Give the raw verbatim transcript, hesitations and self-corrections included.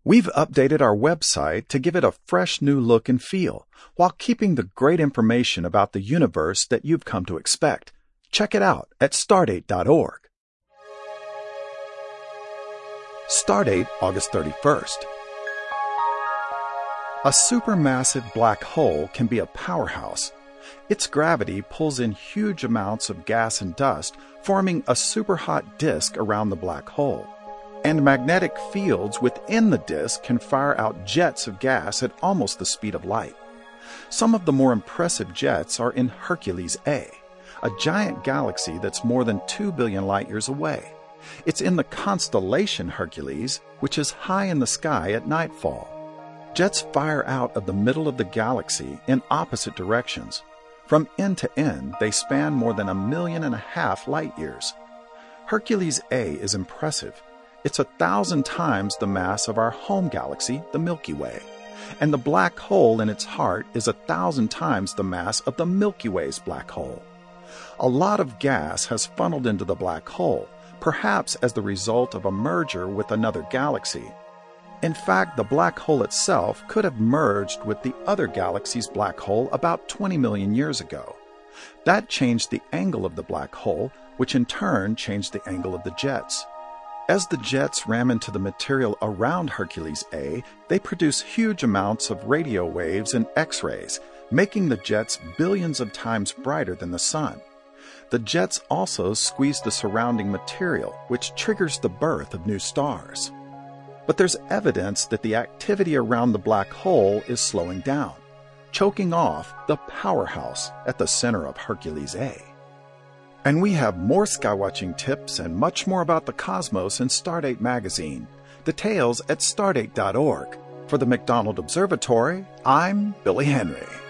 We've updated our website to give it a fresh new look and feel, while keeping the great information about the universe that you've come to expect. Check it out at stardate dot org. Stardate, August thirty-first. A supermassive black hole can be a powerhouse. Its gravity pulls in huge amounts of gas and dust, forming a superhot disk around the black hole. And magnetic fields within the disk can fire out jets of gas at almost the speed of light. Some of the more impressive jets are in Hercules A, a giant galaxy that's more than two billion light years away. It's in the constellation Hercules, which is high in the sky at nightfall. Jets fire out of the middle of the galaxy in opposite directions. From end to end, they span more than a million and a half light years. Hercules A is impressive. It's a thousand times the mass of our home galaxy, the Milky Way. And the black hole in its heart is a thousand times the mass of the Milky Way's black hole. A lot of gas has funneled into the black hole, perhaps as the result of a merger with another galaxy. In fact, the black hole itself could have merged with the other galaxy's black hole about twenty million years ago. That changed the angle of the black hole, which in turn changed the angle of the jets. As the jets ram into the material around Hercules A, they produce huge amounts of radio waves and X-rays, making the jets billions of times brighter than the sun. The jets also squeeze the surrounding material, which triggers the birth of new stars. But there's evidence that the activity around the black hole is slowing down, choking off the powerhouse at the center of Hercules A. And we have more skywatching tips and much more about the cosmos in Stardate magazine. Details at stardate dot org. For the McDonald Observatory, I'm Billy Henry.